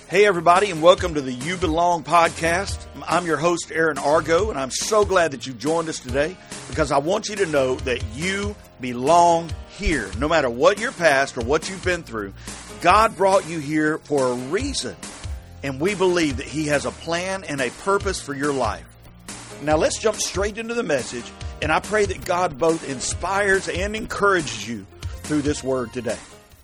Hey, everybody, and welcome to the You Belong podcast. I'm your host, Aaron Argo, and I'm so glad that you've joined us today because I want you to know that you belong here. No matter what your past or what you've been through, God brought you here for a reason, and we believe that He has a plan and a purpose for your life. Now, let's jump straight into the message, and I pray that God both inspires and encourages you through this word today.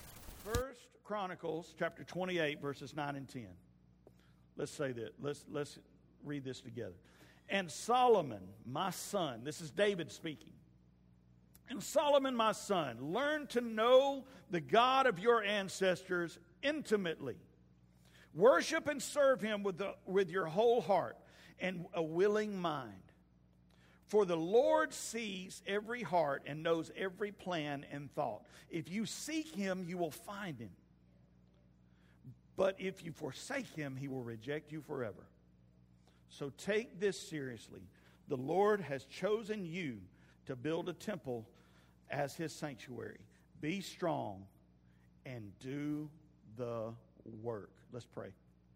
Chronicles chapter 28 verses 9 and 10. Let's say that. Let's read this together. And Solomon, my son, this is David speaking. And Solomon, my son, learn to know the God of your ancestors intimately. Worship and serve Him with your whole heart and a willing mind. For the Lord sees every heart and knows every plan and thought. If you seek Him, you will find Him. But if you forsake Him, He will reject you forever. So take this seriously. The Lord has chosen you to build a temple as His sanctuary. Be strong and do the work. Let's pray.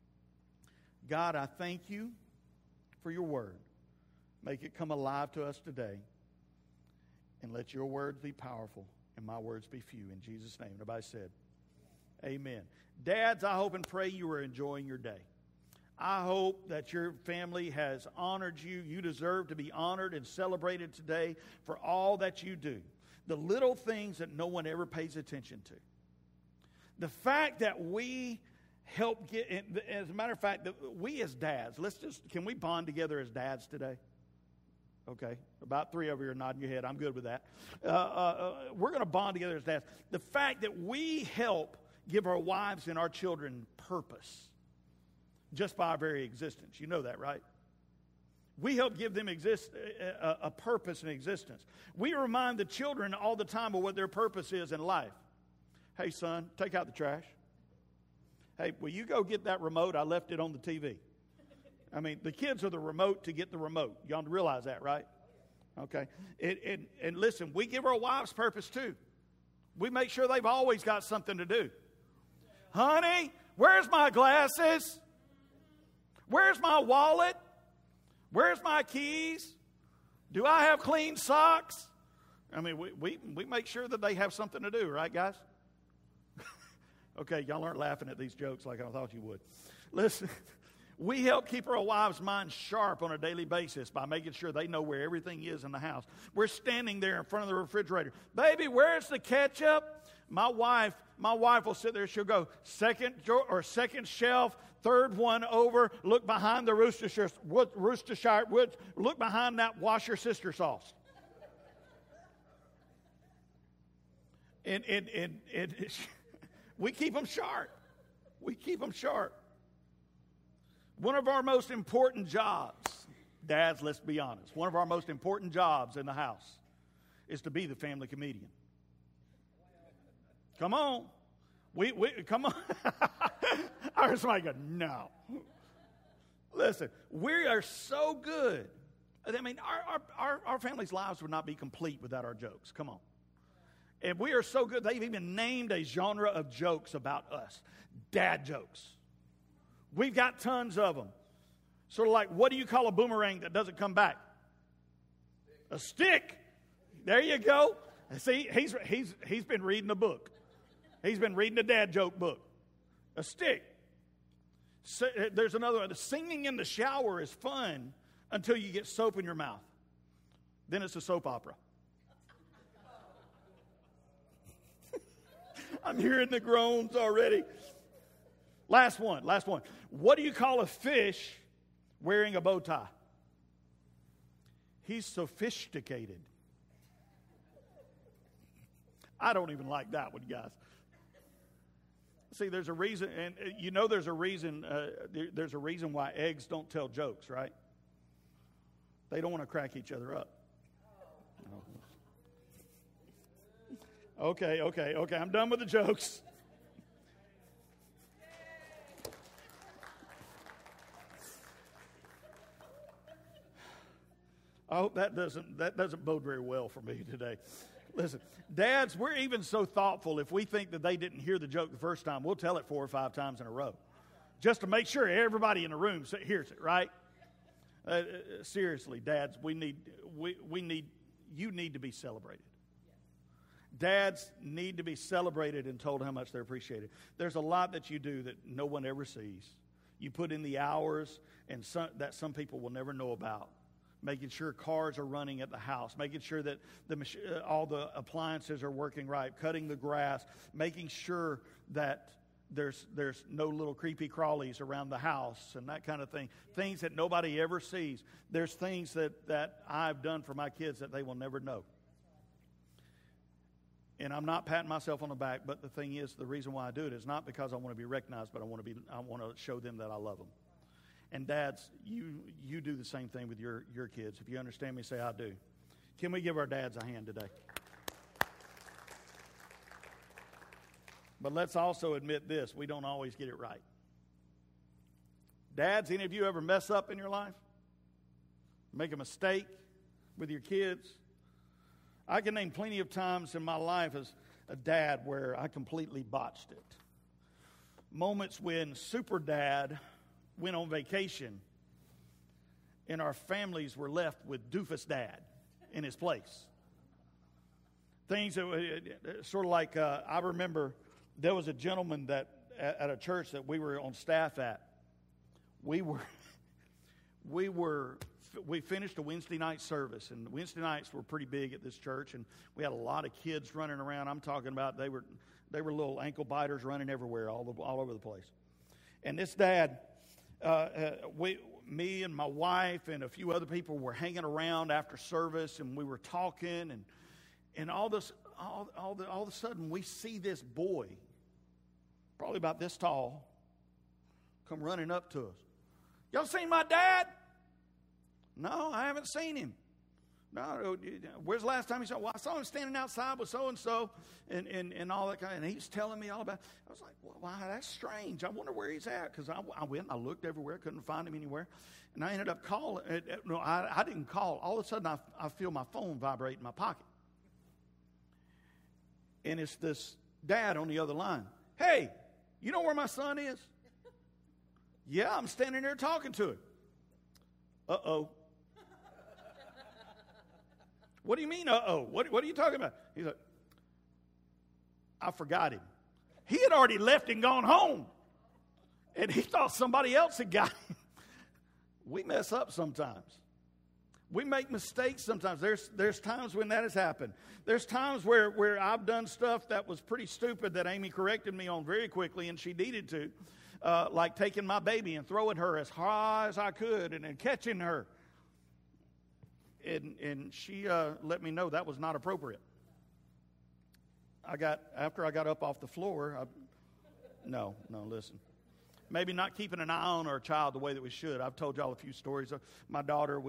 God, I thank You for Your word. Make it come alive to us today. And let Your words be powerful and my words be few. In Jesus' name. Everybody said, amen. Dads, I hope and pray you are enjoying your day. I hope that your family has honored you. You deserve to be honored and celebrated today for all that you do. The little things that no one ever pays attention to. The fact that we help get, as a matter of fact, that we as dads, can we bond together as dads today? Okay, about 3 of you are nodding your head. I'm good with that. We're going to bond together as dads. The fact that we help give our wives and our children purpose just by our very existence. You know that, right? We help give them a purpose and existence. We remind the children all the time of what their purpose is in life. Hey, son, take out the trash. Hey, will you go get that remote? I left it on the TV. I mean, the kids are the remote to get the remote. Y'all realize that, right? Okay. And listen, we give our wives purpose too. We make sure they've always got something to do. Honey, where's my glasses? Where's my wallet? Where's my keys? Do I have clean socks? I mean, we make sure that they have something to do, right, guys? Okay, y'all aren't laughing at these jokes like I thought you would. Listen, we help keep our wives' minds sharp on a daily basis by making sure they know where everything is in the house. We're standing there in front of the refrigerator. Baby, where's the ketchup? My wife will sit there. She'll go second shelf, third one over. Look behind the Worcestershire woods. Look behind that wash your sister sauce. And we keep them sharp. We keep them sharp. One of our most important jobs, dads, let's be honest. One of our most important jobs in the house is to be the family comedian. Come on. Come on. I heard somebody go, no. Listen, we are so good. I mean, our family's lives would not be complete without our jokes. Come on. And we are so good, they've even named a genre of jokes about us. Dad jokes. We've got tons of them. Sort of like, what do you call a boomerang that doesn't come back? A stick. There you go. See, he's been reading a book. He's been reading a dad joke book. A stick. So, there's another one. Singing in the shower is fun until you get soap in your mouth. Then it's a soap opera. I'm hearing the groans already. Last one. What do you call a fish wearing a bow tie? He's sophisticated. I don't even like that one, guys. See, there's a reason, and you know there's a reason. There's a reason why eggs don't tell jokes, right? They don't want to crack each other up. Okay. I'm done with the jokes. I hope that doesn't bode very well for me today. Listen, dads, we're even so thoughtful if we think that they didn't hear the joke the first time, we'll tell it 4 or 5 times in a row. just to make sure everybody in the room hears it, right? Seriously, dads, you need to be celebrated. Dads need to be celebrated and told how much they're appreciated. There's a lot that you do that no one ever sees. You put in the hours and that some people will never know about. Making sure cars are running at the house, making sure that all the appliances are working right, cutting the grass, making sure that there's no little creepy crawlies around the house and that kind of thing. Things that nobody ever sees. There's things that I've done for my kids that they will never know. And I'm not patting myself on the back, but the thing is, the reason why I do it is not because I want to be recognized, but I want to show them that I love them. And dads, you do the same thing with your kids. If you understand me, say, I do. Can we give our dads a hand today? But let's also admit this, we don't always get it right. Dads, any of you ever mess up in your life? Make a mistake with your kids? I can name plenty of times in my life as a dad where I completely botched it. Moments when Super Dad went on vacation and our families were left with Doofus Dad in his place. Things that were sort of like, I remember there was a gentleman that at a church that we were on staff at. We finished a Wednesday night service, and Wednesday nights were pretty big at this church, and we had a lot of kids running around. I'm talking about they were little ankle biters running everywhere, all over the place. And this dad, me and my wife and a few other people were hanging around after service, and we were talking, and all of a sudden we see this boy, probably about this tall, come running up to us. Y'all seen my dad? No, I haven't seen him. No, where's the last time you saw him? Well, I saw him standing outside with so-and-so and all that kind of, and he's telling me all about it. I was like, well, wow, that's strange. I wonder where he's at, because I went and I looked everywhere, couldn't find him anywhere. And I ended up calling. No, I didn't call. All of a sudden, I feel my phone vibrate in my pocket. And it's this dad on the other line. Hey, you know where my son is? Yeah, I'm standing there talking to him. Uh-oh. What do you mean, uh-oh? What are you talking about? He's like, I forgot him. He had already left and gone home. And he thought somebody else had got him. We mess up sometimes. We make mistakes sometimes. There's times when that has happened. There's times where I've done stuff that was pretty stupid that Amy corrected me on very quickly, and she needed to. Like taking my baby and throwing her as high as I could and then catching her. And she let me know that was not appropriate. After I got up off the floor, no, listen. Maybe not keeping an eye on our child the way that we should. I've told y'all a few stories. My daughter,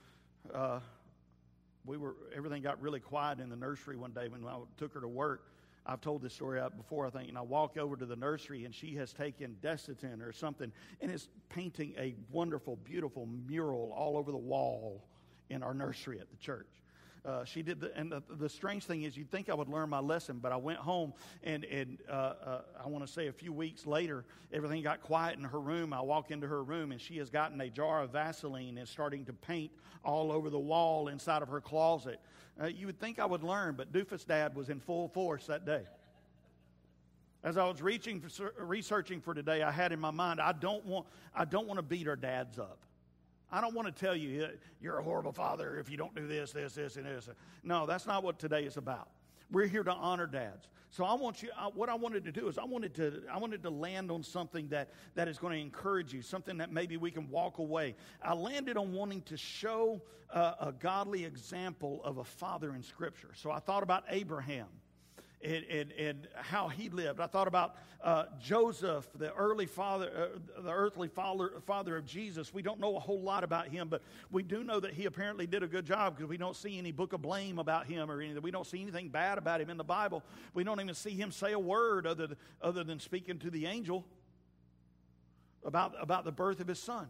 everything got really quiet in the nursery one day when I took her to work. I've told this story out before, I think, and I walk over to the nursery, and she has taken Desitin or something and is painting a wonderful, beautiful mural all over the wall in our nursery at the church. She did, and the strange thing is, you'd think I would learn my lesson, but I went home, and I want to say a few weeks later, everything got quiet in her room. I walk into her room, and she has gotten a jar of Vaseline and is starting to paint all over the wall inside of her closet. You would think I would learn, but Doofus Dad was in full force that day. As I was researching for today, I had in my mind, I don't want to beat our dads up. I don't want to tell you, you're a horrible father if you don't do this, and this. No, that's not what today is about. We're here to honor dads. So what I wanted to do is I wanted to land on something that is going to encourage you, something that maybe we can walk away. I landed on wanting to show a godly example of a father in Scripture. So I thought about Abraham and how he lived. I thought about Joseph, the earthly father, the earthly father of Jesus. We don't know a whole lot about him, but we do know that he apparently did a good job, because we don't see any book of blame about him or anything. We don't see anything bad about him in the Bible. We don't even see him say a word other than speaking to the angel about the birth of his son.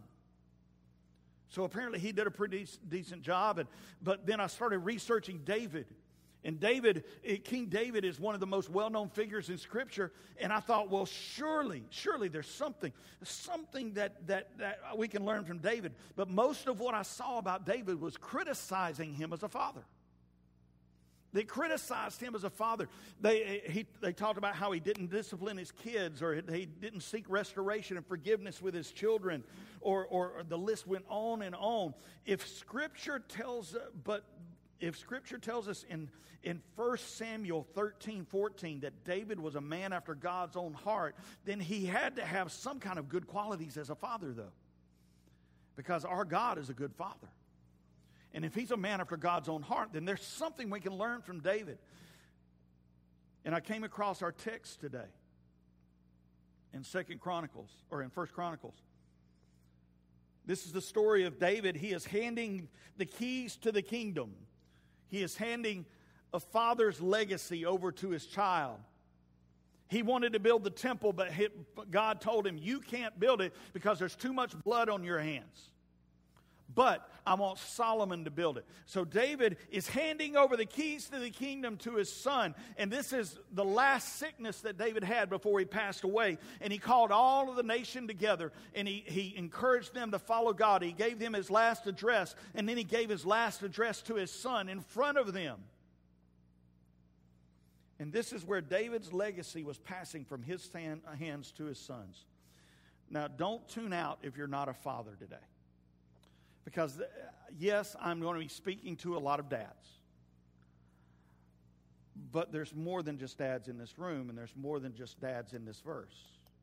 So apparently he did a pretty decent job. But then I started researching David. And King David is one of the most well-known figures in Scripture. And I thought, well, surely there's something that we can learn from David. But most of what I saw about David was criticizing him as a father. They criticized him as a father. They talked about how he didn't discipline his kids, or he didn't seek restoration and forgiveness with his children, or the list went on and on. If Scripture tells us in 1 Samuel 13:14 that David was a man after God's own heart, then he had to have some kind of good qualities as a father, though. Because our God is a good father. And if he's a man after God's own heart, then there's something we can learn from David. And I came across our text today in 1 Chronicles. This is the story of David. He is handing the keys to the kingdom. He is handing a father's legacy over to his child. He wanted to build the temple, but God told him, you can't build it because there's too much blood on your hands. But I want Solomon to build it. So David is handing over the keys to the kingdom to his son. And this is the last sickness that David had before he passed away. And he called all of the nation together. And he encouraged them to follow God. He gave them his last address. And then he gave his last address to his son in front of them. And this is where David's legacy was passing from his hands to his sons. Now, don't tune out if you're not a father today. Because, yes, I'm going to be speaking to a lot of dads. But there's more than just dads in this room, and there's more than just dads in this verse.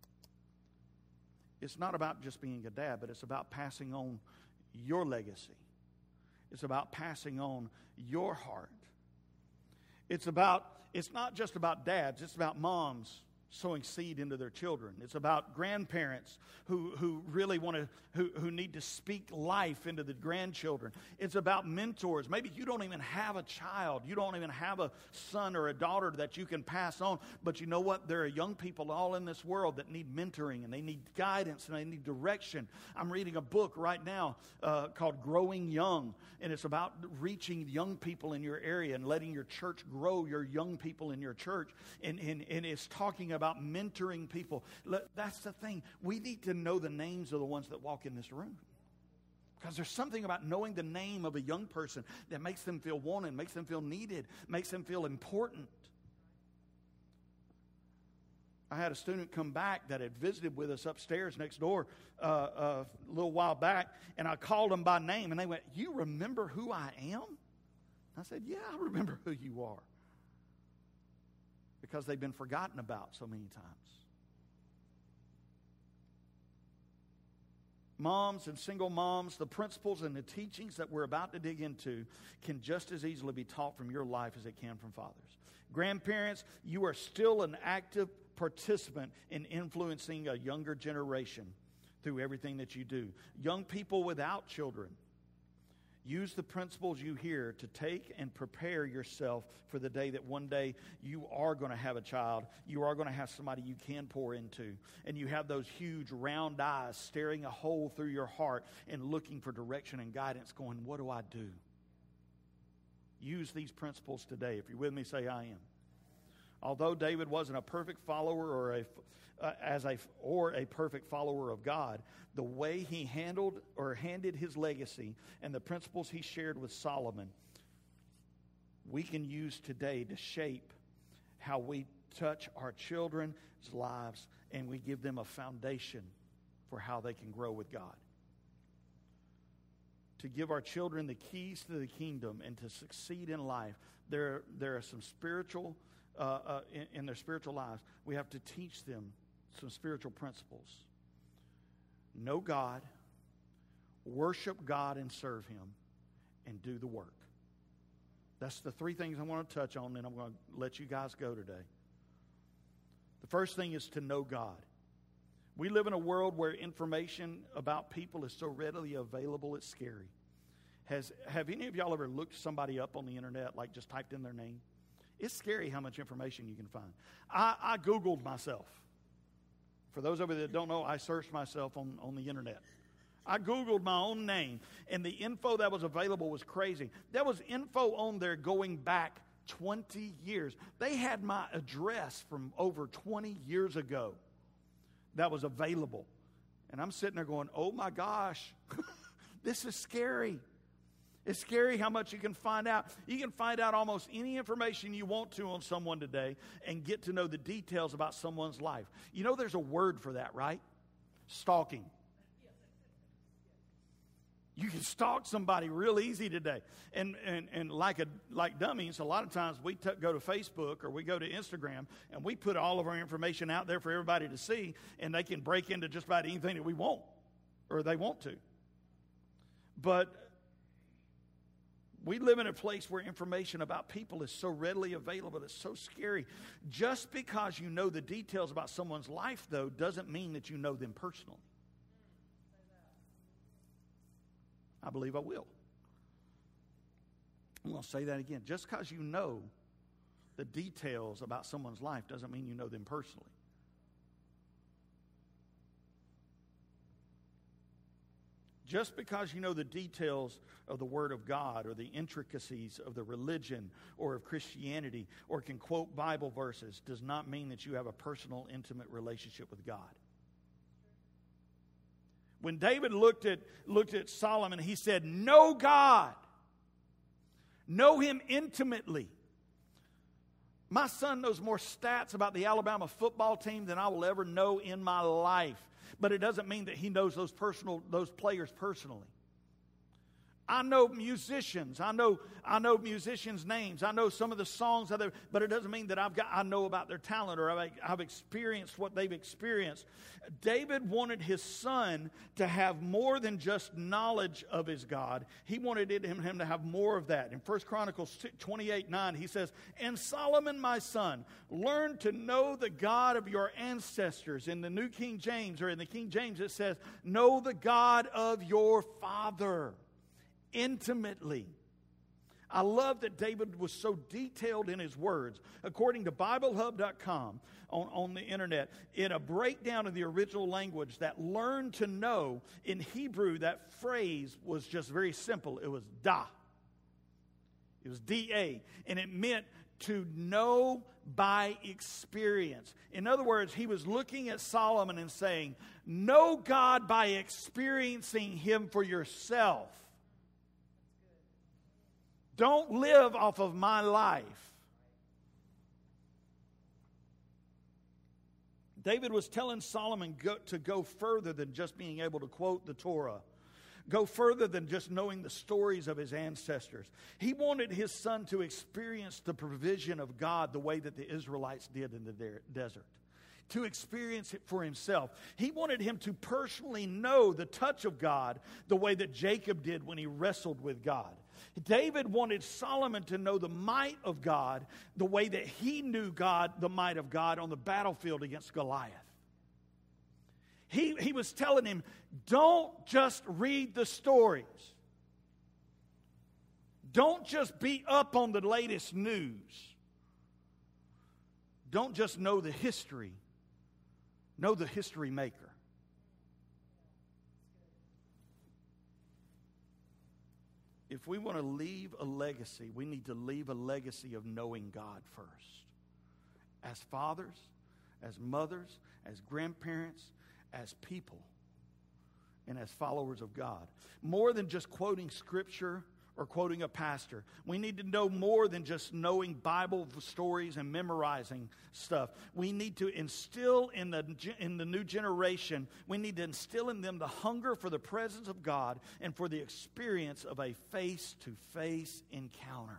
It's not about just being a dad, but it's about passing on your legacy. It's about passing on your heart. It's not just about dads, it's about moms sowing seed into their children. It's about grandparents who really want to, who need to speak life into the grandchildren. It's about mentors. Maybe you don't even have a child. You don't even have a son or a daughter that you can pass on. But you know what? There are young people all in this world that need mentoring, and they need guidance, and they need direction. I'm reading a book right now called Growing Young, and it's about reaching young people in your area and letting your church grow your young people in your church. And it's talking about mentoring people. That's the thing. We need to know the names of the ones that walk in this room. Because there's something about knowing the name of a young person that makes them feel wanted, makes them feel needed, makes them feel important. I had a student come back that had visited with us upstairs next door a little while back, and I called them by name, and they went, "You remember who I am?" I said, "Yeah, I remember who you are." Because they've been forgotten about so many times. Moms and single moms, the principles and the teachings that we're about to dig into can just as easily be taught from your life as it can from fathers. Grandparents, you are still an active participant in influencing a younger generation through everything that you do. Young people without children, use the principles you hear to take and prepare yourself for the day that one day you are going to have a child. You are going to have somebody you can pour into. And you have those huge round eyes staring a hole through your heart and looking for direction and guidance, going, what do I do? Use these principles today. If you're with me, say, I am. Although David wasn't a perfect follower or a perfect follower of God, the way he handed his legacy and the principles he shared with Solomon, we can use today to shape how we touch our children's lives, and we give them a foundation for how they can grow with God. To give our children the keys to the kingdom and to succeed in life, there are some spiritual in their spiritual lives. We have to teach them some spiritual principles. Know God, worship God and serve Him, and do the work. That's the three things I want to touch on, and I'm going to let you guys go today. The first thing is to know God. We live in a world where information about people is so readily available, it's scary. Have any of y'all ever looked somebody up on the internet, like just typed in their name? It's scary how much information you can find. I Googled myself. For those of you that don't know, I searched myself on the internet. I Googled my own name, and the info that was available was crazy. There was info on there going back 20 years. They had my address from over 20 years ago that was available. And I'm sitting there going, oh my gosh, this is scary. It's scary how much you can find out. You can find out almost any information you want to on someone today and get to know the details about someone's life. You know there's a word for that, right? Stalking. You can stalk somebody real easy today. And like dummies, a lot of times we go to Facebook or we go to Instagram and we put all of our information out there for everybody to see, and they can break into just about anything that we want or they want to. But we live in a place where information about people is so readily available. It's so scary. Just because you know the details about someone's life, though, doesn't mean that you know them personally. I believe I will. I'm going to say that again. Just because you know the details about someone's life doesn't mean you know them personally. Just because you know the details of the Word of God or the intricacies of the religion or of Christianity or can quote Bible verses does not mean that you have a personal, intimate relationship with God. When David looked at Solomon, he said, know God. Know Him intimately. My son knows more stats about the Alabama football team than I will ever know in my life. But it doesn't mean that he knows those players personally. I know musicians. I know musicians' names. I know some of the songs, but it doesn't mean that I know about their talent or I've experienced what they've experienced. David wanted his son to have more than just knowledge of his God. He wanted him to have more of that. In 1 Chronicles 28:9, he says, "And Solomon, my son, learn to know the God of your ancestors." In the New King James, or in the King James, it says, "Know the God of your father." Intimately. I love that David was so detailed in his words. According to BibleHub.com on the internet, in a breakdown of the original language, that learn to know, in Hebrew, that phrase was just very simple. It was da. It was D-A. And it meant to know by experience. In other words, he was looking at Solomon and saying, know God by experiencing Him for yourself. Don't live off of my life. David was telling Solomon to go further than just being able to quote the Torah. Go further than just knowing the stories of his ancestors. He wanted his son to experience the provision of God the way that the Israelites did in the desert. To experience it for himself. He wanted him to personally know the touch of God the way that Jacob did when he wrestled with God. David wanted Solomon to know the might of God the way that he knew God, the might of God on the battlefield against Goliath. He was telling him, don't just read the stories. Don't just be up on the latest news. Don't just know the history. Know the history maker. If we want to leave a legacy, we need to leave a legacy of knowing God first. As fathers, as mothers, as grandparents, as people, and as followers of God. More than just quoting Scripture or quoting a pastor. We need to know more than just knowing Bible stories and memorizing stuff. We need to instill in the new generation, we need to instill in them the hunger for the presence of God and for the experience of a face-to-face encounter.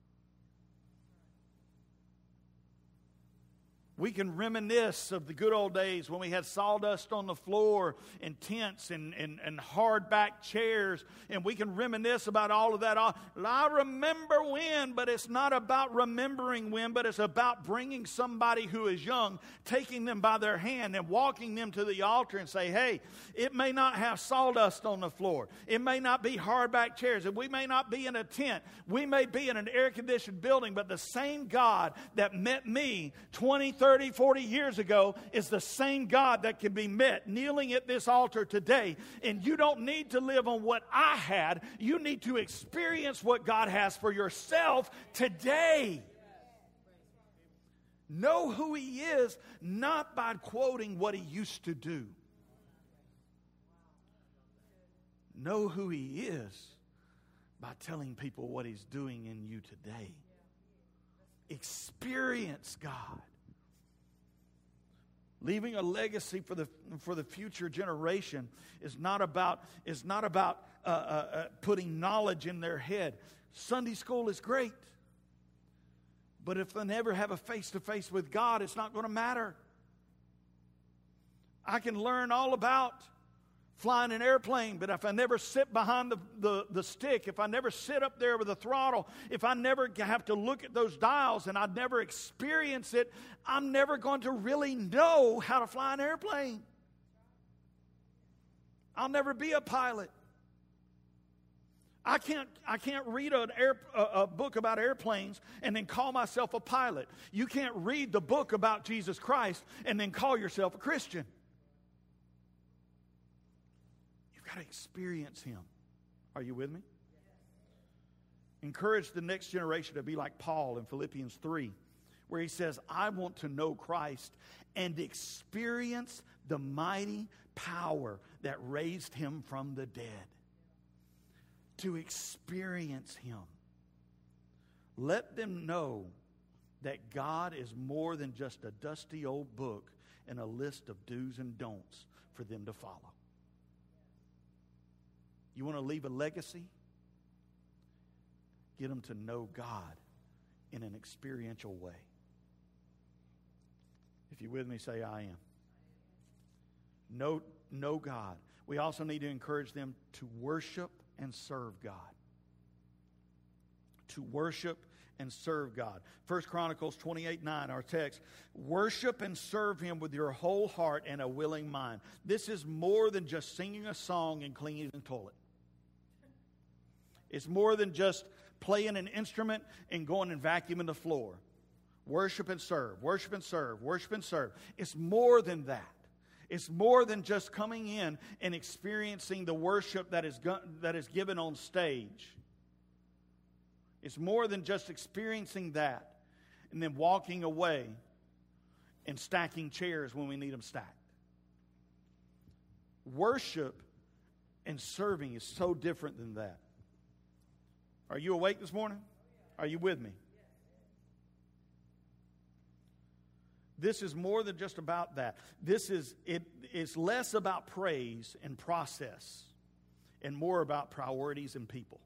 We can reminisce of the good old days when we had sawdust on the floor and tents and hardback chairs, and we can reminisce about all of that. I remember when, but it's not about remembering when, but it's about bringing somebody who is young, taking them by their hand and walking them to the altar and say, hey, it may not have sawdust on the floor. It may not be hardback chairs, and we may not be in a tent. We may be in an air-conditioned building, but the same God that met me 20, 30, 40 years ago is the same God that can be met kneeling at this altar today. And you don't need to live on what I had. You need to experience what God has for yourself today. Know who He is, not by quoting what He used to do. Know who He is by telling people what He's doing in you today. Experience God. Leaving a legacy for the future generation is not about putting knowledge in their head. Sunday school is great, but if they never have a face-to-face with God, it's not going to matter. I can learn all about flying an airplane, but if I never sit behind the stick, if I never sit up there with the throttle, if I never have to look at those dials and I never experience it, I'm never going to really know how to fly an airplane. I'll never be a pilot. I can't read a book about airplanes and then call myself a pilot. You can't read the book about Jesus Christ and then call yourself a Christian. Got to experience Him. Are you with me? Encourage the next generation to be like Paul in Philippians 3, where he says, I want to know Christ and experience the mighty power that raised Him from the dead. To experience Him. Let them know that God is more than just a dusty old book and a list of do's and don'ts for them to follow. You want to leave a legacy? Get them to know God in an experiential way. If you're with me, say, I am. Know God. We also need to encourage them to worship and serve God. To worship and serve God. 1 Chronicles 28:9, our text. Worship and serve Him with your whole heart and a willing mind. This is more than just singing a song and cleaning the toilet. It's more than just playing an instrument and going and vacuuming the floor. Worship and serve, worship and serve, worship and serve. It's more than that. It's more than just coming in and experiencing the worship that is given on stage. It's more than just experiencing that and then walking away and stacking chairs when we need them stacked. Worship and serving is so different than that. Are you awake this morning? Are you with me? This is more than just about that. It's less about praise and process and more about priorities and people.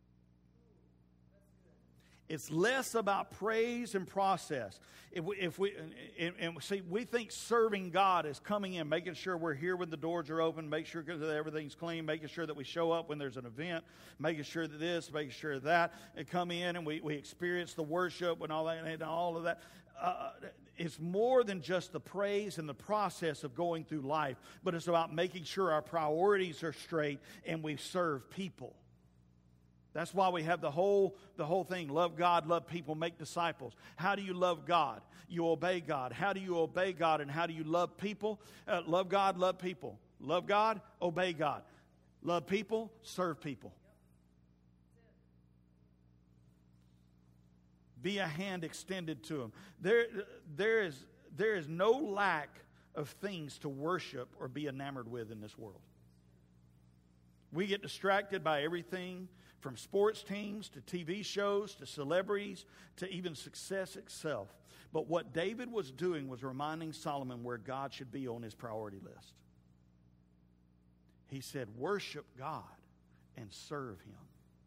It's less about praise and process. We think serving God is coming in, making sure we're here when the doors are open, make sure that everything's clean, making sure that we show up when there's an event, making sure that this, making sure that, and come in and we experience the worship and all that and all of that. It's more than just the praise and the process of going through life, but it's about making sure our priorities are straight and we serve people. That's why we have the whole thing. Love God, love people, make disciples. How do you love God? You obey God. How do you obey God and how do you love people? Love God, love people. Love God, obey God. Love people, serve people. Be a hand extended to them. There is no lack of things to worship or be enamored with in this world. We get distracted by everything from sports teams to TV shows to celebrities to even success itself. But what David was doing was reminding Solomon where God should be on his priority list. He said, worship God and serve Him.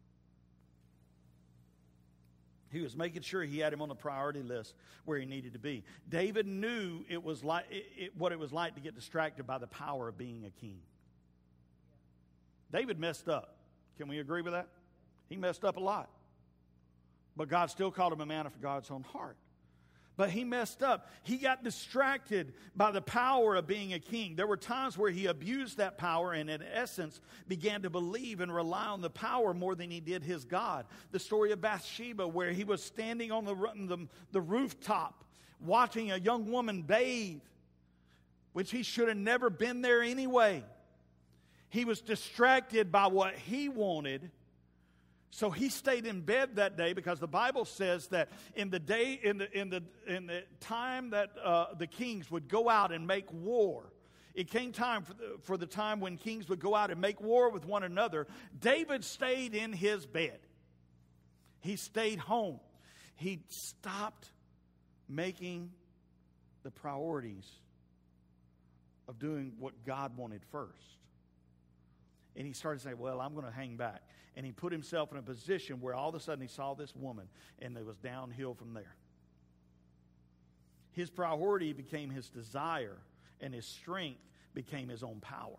He was making sure he had him on the priority list where he needed to be. David knew it was like what it was like to get distracted by the power of being a king. David messed up. Can we agree with that? He messed up a lot. But God still called him a man after God's own heart. But he messed up. He got distracted by the power of being a king. There were times where he abused that power and in essence began to believe and rely on the power more than he did his God. The story of Bathsheba where he was standing on the rooftop watching a young woman bathe, which he should have never been there anyway. He was distracted by what he wanted So he stayed in bed that day because the Bible says that in the time that the kings would go out and make war, it came time for the time when kings would go out and make war with one another. David stayed in his bed. He stayed home. He stopped making the priorities of doing what God wanted first. And he started saying, well, I'm going to hang back. And he put himself in a position where all of a sudden he saw this woman, and it was downhill from there. His priority became his desire, and his strength became his own power.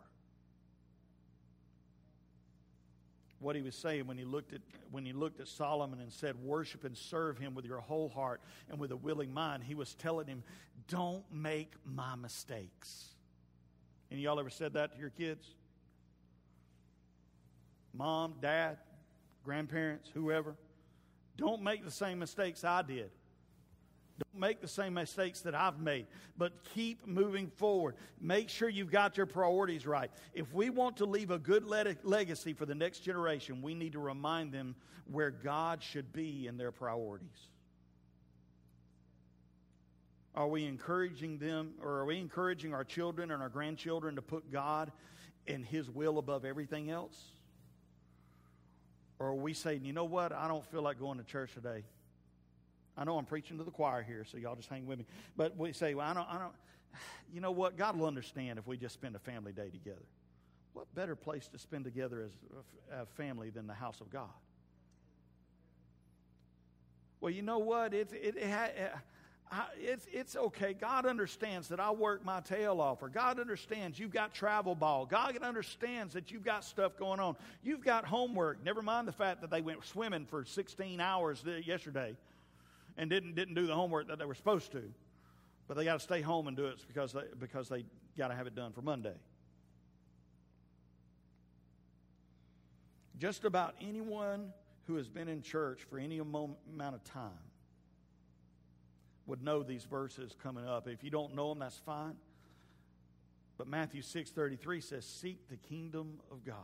What he was saying when he looked at Solomon and said, worship and serve him with your whole heart and with a willing mind, he was telling him, don't make my mistakes. Any of y'all ever said that to your kids? Mom, dad, grandparents, whoever. Don't make the same mistakes I did. Don't make the same mistakes that I've made, but keep moving forward. Make sure you've got your priorities right. If we want to leave a good legacy for the next generation, we need to remind them where God should be in their priorities. Are we encouraging them, or are we encouraging our children and our grandchildren to put God and His will above everything else? Or are we saying, you know what, I don't feel like going to church today. I know I'm preaching to the choir here, so y'all just hang with me. But we say, well, I don't. You know what? God will understand if we just spend a family day together. What better place to spend together as a family than the house of God? Well, you know what? It's okay. God understands that I work my tail off. Or God understands you've got travel ball. God understands that you've got stuff going on. You've got homework. Never mind the fact that they went swimming for 16 hours yesterday and didn't do the homework that they were supposed to. But they got to stay home and do it because they got to have it done for Monday. Just about anyone who has been in church for any amount of time would know these verses coming up. If you don't know them, that's fine. But Matthew 6:33 says, seek the kingdom of God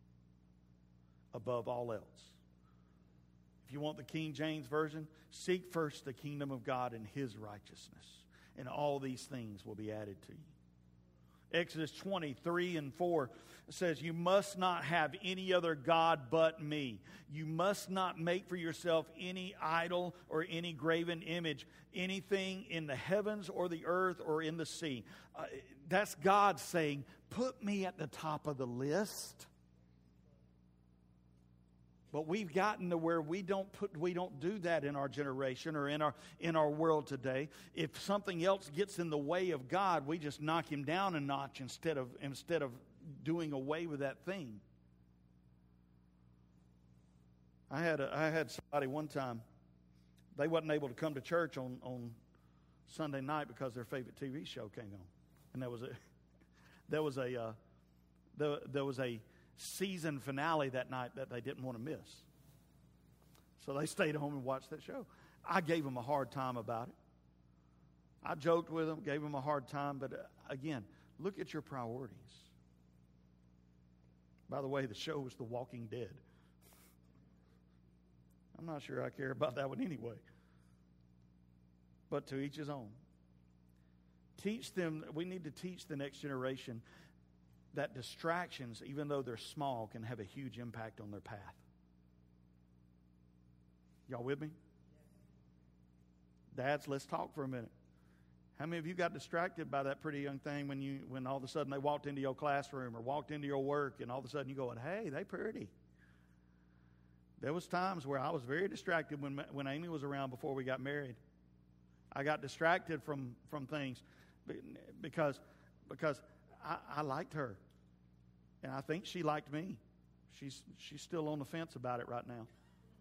above all else. If you want the King James Version, seek first the kingdom of God and His righteousness, and all these things will be added to you. Exodus 20:3-4 says, you must not have any other God but me. You must not make for yourself any idol or any graven image, anything in the heavens or the earth or in the sea. That's God saying, put me at the top of the list. But we've gotten to where we don't do that in our generation or in our world today. If something else gets in the way of God, we just knock Him down a notch instead of doing away with that thing. I had somebody one time. They wasn't able to come to church on Sunday night because their favorite TV show came on, and there was a season finale that night that they didn't want to miss. So they stayed home and watched that show. I gave them a hard time about it. I joked with them, gave them a hard time, but again, look at your priorities. By the way, the show was The Walking Dead. I'm not sure I care about that one anyway. But to each his own. Teach them, we need to teach the next generation that distractions, even though they're small, can have a huge impact on their path. Y'all with me? Dads, let's talk for a minute. How many of you got distracted by that pretty young thing when all of a sudden they walked into your classroom or walked into your work, and all of a sudden you going, hey, they pretty. There was times where I was very distracted when Amy was around before we got married. I got distracted from things because I liked her, and I think she liked me. She's still on the fence about it right now.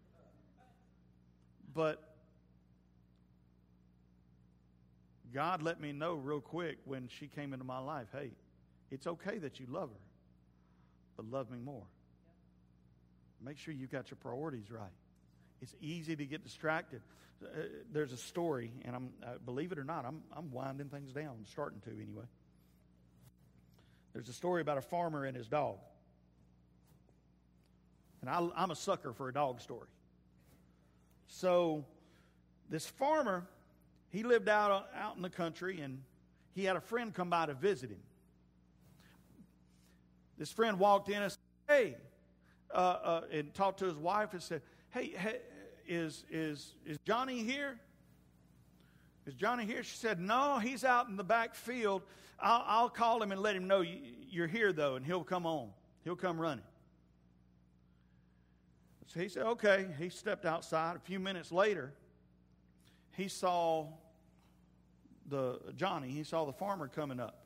But God let me know real quick when she came into my life, hey, it's okay that you love her, but love me more. Make sure you got your priorities right. It's easy to get distracted. There's a story, and believe it or not, I'm winding things down. I'm starting to anyway. There's a story about a farmer and his dog. And I'm a sucker for a dog story. So this farmer, he lived out in the country, and he had a friend come by to visit him. This friend walked in and said, hey, and talked to his wife and said, hey, is Johnny here? Is Johnny here? She said, no, he's out in the back field. I'll call him and let him know you're here, though, and he'll come on. He'll come running. So he said, okay. He stepped outside. A few minutes later, he saw he saw the farmer coming up.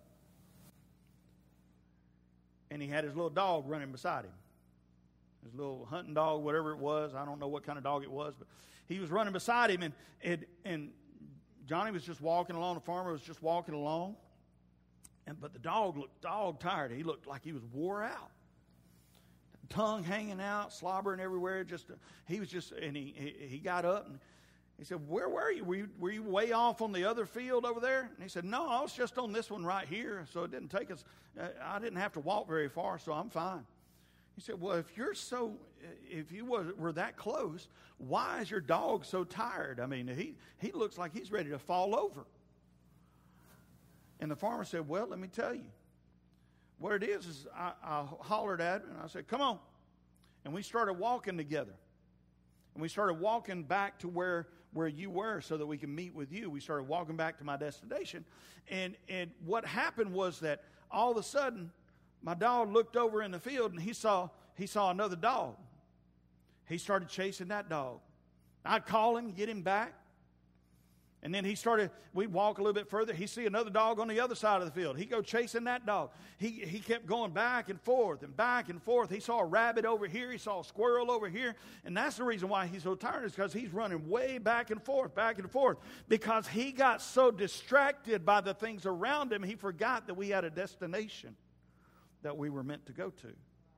And he had his little dog running beside him. His little hunting dog, whatever it was. I don't know what kind of dog it was, but he was running beside him, and Johnny was just walking along. The farmer was just walking along. But the dog looked dog tired. He looked like he was wore out. Tongue hanging out, slobbering everywhere. He got up and he said, where were you? Were you way off on the other field over there? And he said, no, I was just on this one right here, so it didn't take us. I didn't have to walk very far, so I'm fine. He said, well, if you were that close, why is your dog so tired? I mean, he looks like he's ready to fall over. And the farmer said, well, let me tell you. What it is I hollered at him, and I said, come on. And we started walking together. And we started walking back to where you were so that we can meet with you. We started walking back to my destination. And what happened was that all of a sudden, my dog looked over in the field, and he saw another dog. He started chasing that dog. I'd call him, get him back. And then we'd walk a little bit further. He'd see another dog on the other side of the field. He'd go chasing that dog. He kept going back and forth and back and forth. He saw a rabbit over here. He saw a squirrel over here. And that's the reason why he's so tired, is because he's running way back and forth, because he got so distracted by the things around him, he forgot that we had a destination that we were meant to go to.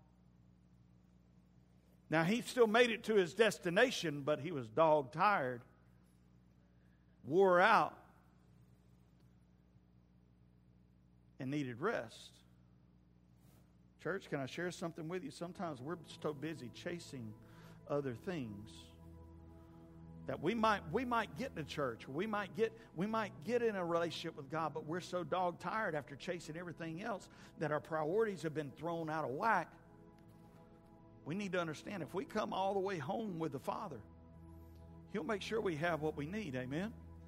Now, he still made it to his destination, but he was dog tired, wore out, and needed rest. Church, can I share something with you? Sometimes we're so busy chasing other things that we might get to church, we might get in a relationship with God, but we're so dog tired after chasing everything else that our priorities have been thrown out of whack. We need to understand, if we come all the way home with the Father, He'll make sure we have what we need. Amen.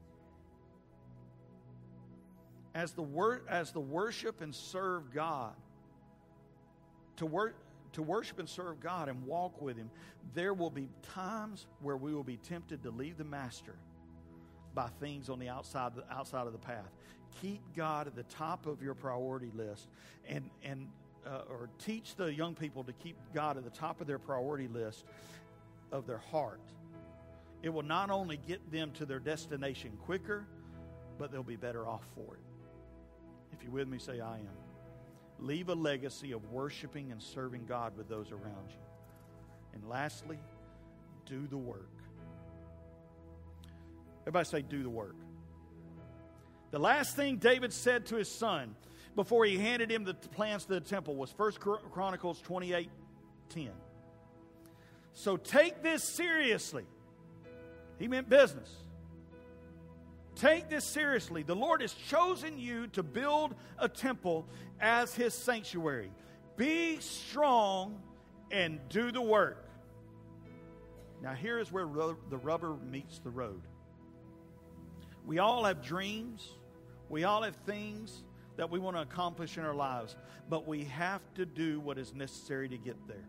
As the worship and serve God, to worship and serve God and walk with Him, there will be times where we will be tempted to leave the Master by things on the outside of the path. Keep God at the top of your priority list, or teach the young people to keep God at the top of their priority list of their heart. It will not only get them to their destination quicker, but they'll be better off for it. If you're with me, say, I am. Leave a legacy of worshiping and serving God with those around you. And lastly, do the work. Everybody say, do the work. The last thing David said to his son before he handed him the plans to the temple was 1 Chronicles 28:10. So take this seriously. He meant business. Take this seriously. The Lord has chosen you to build a temple as His sanctuary. Be strong and do the work. Now here is where the rubber meets the road. We all have dreams. We all have things that we want to accomplish in our lives. But we have to do what is necessary to get there.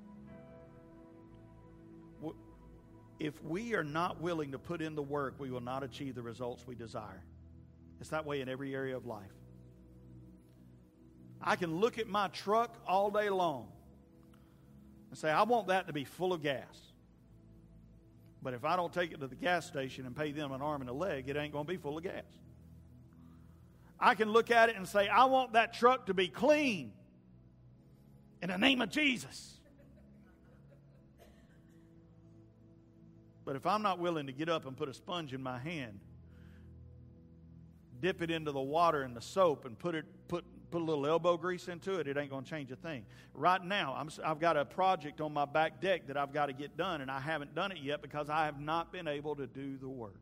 If we are not willing to put in the work, we will not achieve the results we desire. It's that way in every area of life. I can look at my truck all day long and say, I want that to be full of gas. But if I don't take it to the gas station and pay them an arm and a leg, it ain't going to be full of gas. I can look at it and say, I want that truck to be clean in the name of Jesus. But if I'm not willing to get up and put a sponge in my hand, dip it into the water and the soap and put put a little elbow grease into it, it ain't going to change a thing. Right now, I've got a project on my back deck that I've got to get done, and I haven't done it yet because I have not been able to do the work.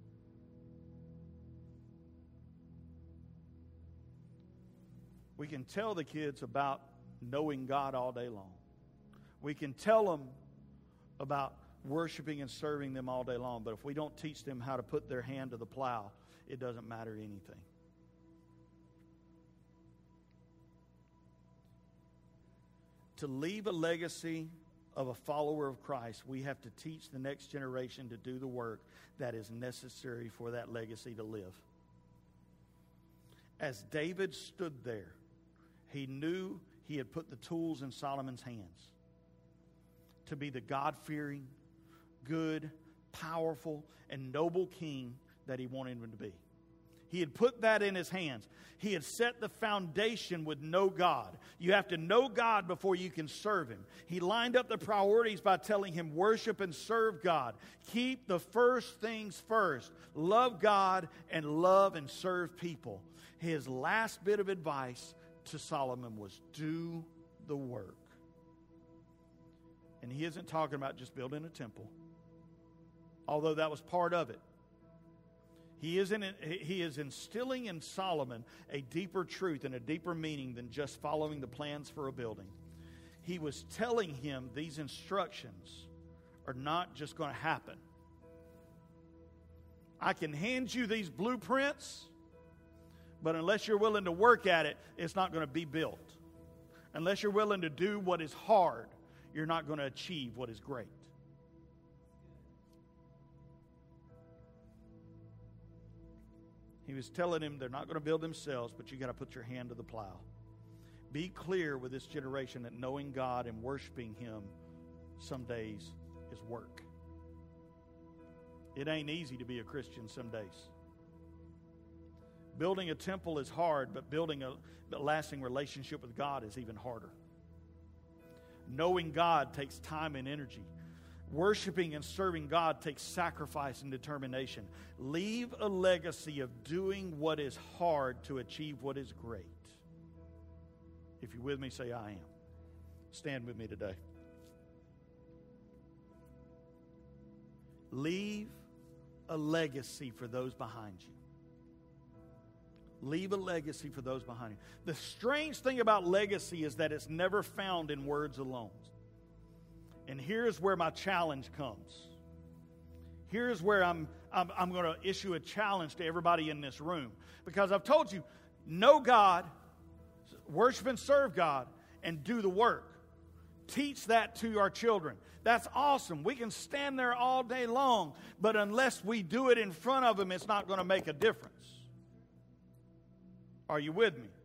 We can tell the kids about knowing God all day long. We can tell them about worshiping and serving them all day long, but if we don't teach them how to put their hand to the plow, it doesn't matter anything. To leave a legacy of a follower of Christ, we have to teach the next generation to do the work that is necessary for that legacy to live. As David stood there, he knew he had put the tools in Solomon's hands to be the God-fearing, good, powerful, and noble king that he wanted him to be. He had put that in his hands. He had set the foundation with know God. You have to know God before you can serve Him. He lined up the priorities by telling him, worship and serve God. Keep the first things first. Love God and love and serve people. His last bit of advice to Solomon was do the work. And he isn't talking about just building a temple, although that was part of it. He is instilling in Solomon a deeper truth and a deeper meaning than just following the plans for a building. He was telling him these instructions are not just going to happen. I can hand you these blueprints, but unless you're willing to work at it, it's not going to be built. Unless you're willing to do what is hard, you're not going to achieve what is great. He was telling him they're not going to build themselves, but you got to put your hand to the plow. Be clear with this generation that knowing God and worshiping Him some days is work. It ain't easy to be a Christian some days. Building a temple is hard, but building a lasting relationship with God is even harder. Knowing God takes time and energy. Worshiping and serving God takes sacrifice and determination. Leave a legacy of doing what is hard to achieve what is great. If you're with me, say, I am. Stand with me today. Leave a legacy for those behind you. Leave a legacy for those behind you. The strange thing about legacy is that it's never found in words alone. And here's where my challenge comes. Here's where I'm going to issue a challenge to everybody in this room. Because I've told you, know God, worship and serve God, and do the work. Teach that to our children. That's awesome. We can stand there all day long, but unless we do it in front of them, it's not going to make a difference. Are you with me?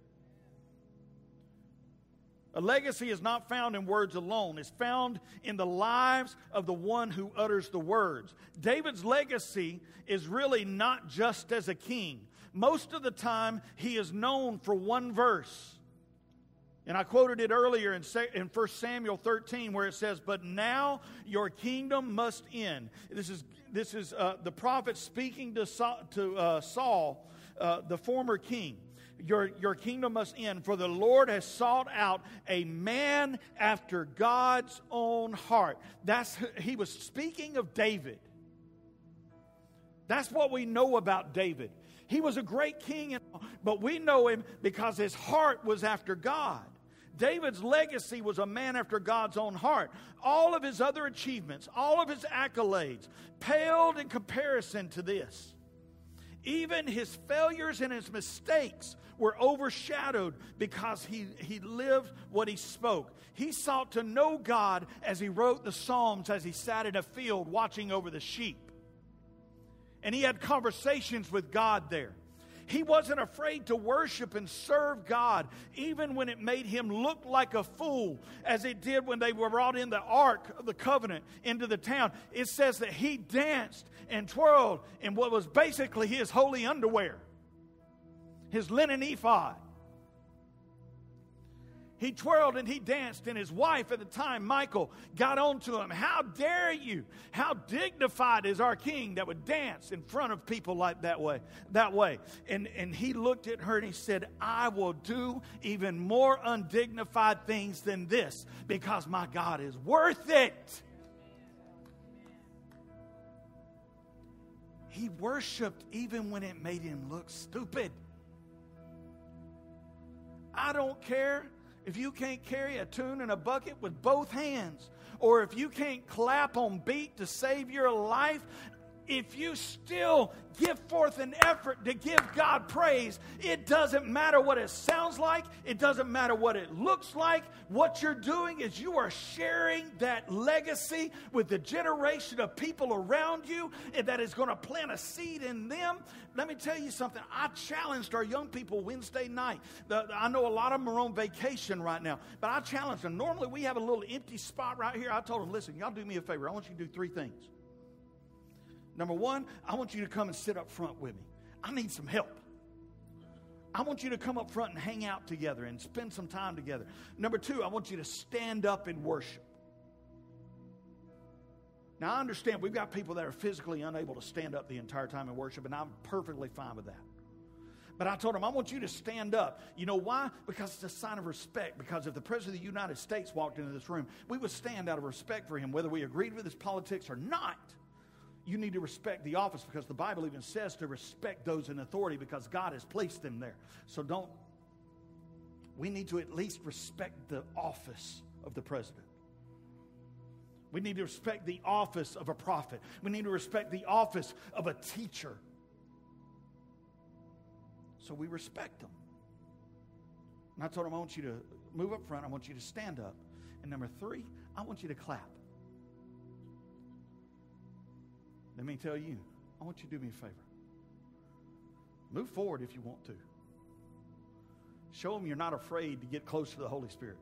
A legacy is not found in words alone. It's found in the lives of the one who utters the words. David's legacy is really not just as a king. Most of the time, he is known for one verse. And I quoted it earlier in 1 Samuel 13 where it says, but now your kingdom must end. This is the prophet speaking to Saul, the former king. Your kingdom must end, for the Lord has sought out a man after God's own heart. He was speaking of David. That's what we know about David. He was a great king, but we know him because his heart was after God. David's legacy was a man after God's own heart. All of his other achievements, all of his accolades, paled in comparison to this. Even his failures and his mistakes were overshadowed because he lived what he spoke. He sought to know God as he wrote the Psalms, as he sat in a field watching over the sheep. And he had conversations with God there. He wasn't afraid to worship and serve God, even when it made him look like a fool, as it did when they were brought in the Ark of the Covenant into the town. It says that he danced and twirled in what was basically his holy underwear, his linen ephod. He twirled and he danced, and his wife at the time, Michal, got on to him. How dare you? How dignified is our king that would dance in front of people like that way? And he looked at her and he said, I will do even more undignified things than this because my God is worth it. He worshiped even when it made him look stupid. I don't care if you can't carry a tune in a bucket with both hands, or if you can't clap on beat to save your life. If you still give forth an effort to give God praise, it doesn't matter what it sounds like. It doesn't matter what it looks like. What you're doing is you are sharing that legacy with the generation of people around you, and that is going to plant a seed in them. Let me tell you something. I challenged our young people Wednesday night. I know a lot of them are on vacation right now, but I challenged them. Normally we have a little empty spot right here. I told them, listen, y'all do me a favor. I want you to do 3 things. Number 1, I want you to come and sit up front with me. I need some help. I want you to come up front and hang out together and spend some time together. Number 2, I want you to stand up and worship. Now, I understand we've got people that are physically unable to stand up the entire time and worship, and I'm perfectly fine with that. But I told them, I want you to stand up. You know why? Because it's a sign of respect. Because if the President of the United States walked into this room, we would stand out of respect for him, whether we agreed with his politics or not. You need to respect the office, because the Bible even says to respect those in authority because God has placed them there. So we need to at least respect the office of the president. We need to respect the office of a prophet. We need to respect the office of a teacher. So we respect them. And I told them, I want you to move up front. I want you to stand up. And number 3, I want you to clap. Let me tell you, I want you to do me a favor. Move forward if you want to. Show them you're not afraid to get close to the Holy Spirit.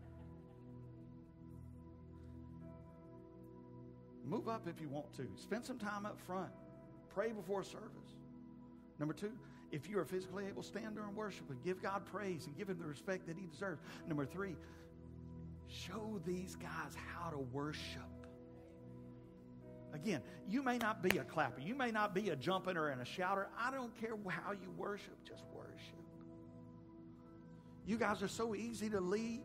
Move up if you want to. Spend some time up front. Pray before service. Number 2, if you are physically able, stand during worship and give God praise and give Him the respect that He deserves. Number 3, show these guys how to worship. Again, you may not be a clapper. You may not be a jumping or a shouter. I don't care how you worship. Just worship. You guys are so easy to lead.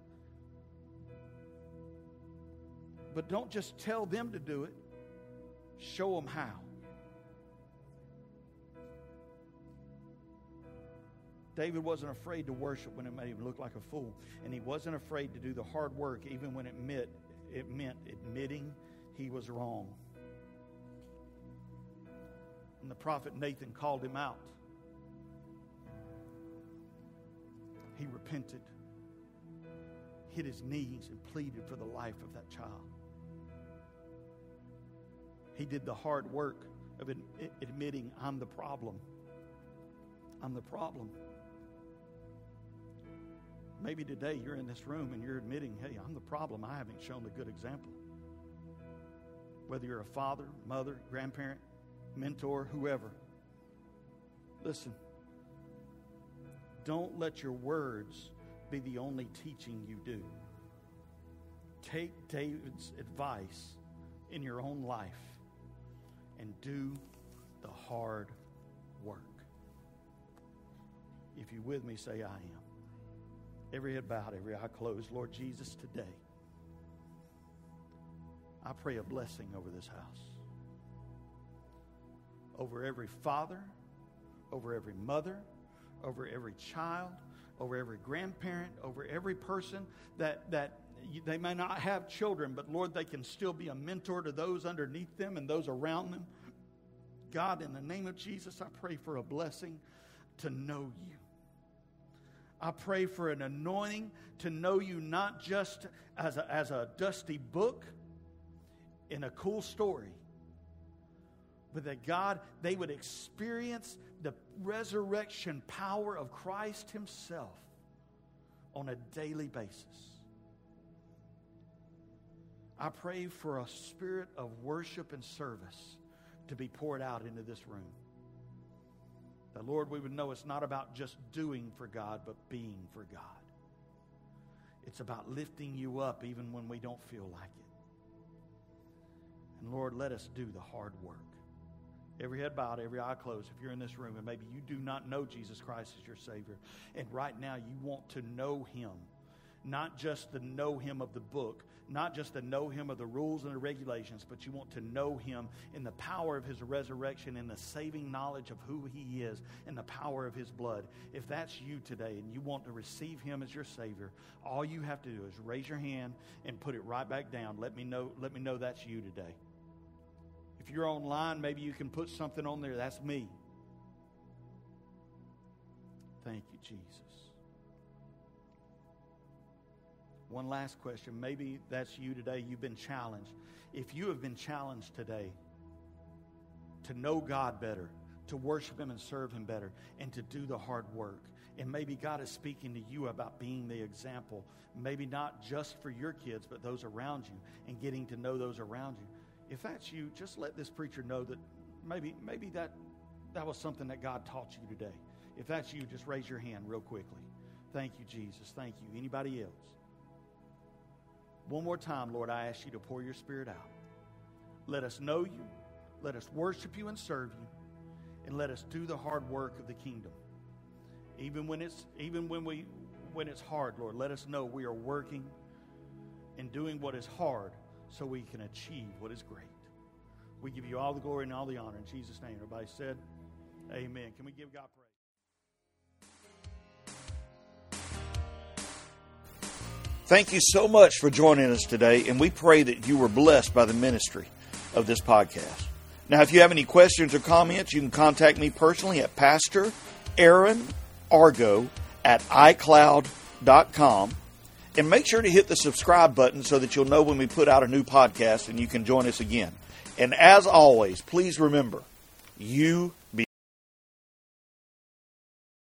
But don't just tell them to do it. Show them how. David wasn't afraid to worship when it made him look like a fool. And he wasn't afraid to do the hard work even when it meant admitting he was wrong. And the prophet Nathan called him out. He repented, hit his knees, and pleaded for the life of that child. He did the hard work of admitting, I'm the problem. I'm the problem. Maybe today you're in this room and you're admitting, hey, I'm the problem. I haven't shown a good example. Whether you're a father, mother, grandparent, mentor, whoever. Listen, don't let your words be the only teaching you do. Take David's advice in your own life and do the hard work. If you're with me, say, I am. Every head bowed, every eye closed. Lord Jesus, today, I pray a blessing over this house. Over every father, over every mother, over every child, over every grandparent, over every person that they may not have children, but Lord, they can still be a mentor to those underneath them and those around them. God, in the name of Jesus, I pray for a blessing to know you. I pray for an anointing to know you not just as a dusty book in a cool story, but that God, they would experience the resurrection power of Christ Himself on a daily basis. I pray for a spirit of worship and service to be poured out into this room. That, Lord, we would know it's not about just doing for God, but being for God. It's about lifting you up even when we don't feel like it. And Lord, let us do the hard work. Every head bowed, every eye closed. If you're in this room and maybe you do not know Jesus Christ as your Savior, and right now you want to know Him, not just to know Him of the book, not just to know Him of the rules and the regulations, but you want to know Him in the power of His resurrection, in the saving knowledge of who He is, and the power of His blood. If that's you today and you want to receive Him as your Savior, all you have to do is raise your hand and put it right back down. Let me know that's you today. If you're online, maybe you can put something on there. That's me. Thank you, Jesus. One last question. Maybe that's you today. You've been challenged. If you have been challenged today to know God better, to worship Him and serve Him better, and to do the hard work, and maybe God is speaking to you about being the example, maybe not just for your kids, but those around you, and getting to know those around you. If that's you, just let this preacher know that maybe that was something that God taught you today. If that's you, just raise your hand real quickly. Thank you, Jesus. Thank you. Anybody else? One more time, Lord, I ask you to pour your Spirit out. Let us know you. Let us worship you and serve you. And let us do the hard work of the kingdom. Even when it's hard, Lord, let us know we are working and doing what is hard so we can achieve what is great. We give you all the glory and all the honor in Jesus' name. Everybody said, amen. Can we give God praise? Thank you so much for joining us today, and we pray that you were blessed by the ministry of this podcast. Now, if you have any questions or comments, you can contact me personally at Pastor Aaron Argo at iCloud.com. And make sure to hit the subscribe button so that you'll know when we put out a new podcast and you can join us again. And as always, please remember, you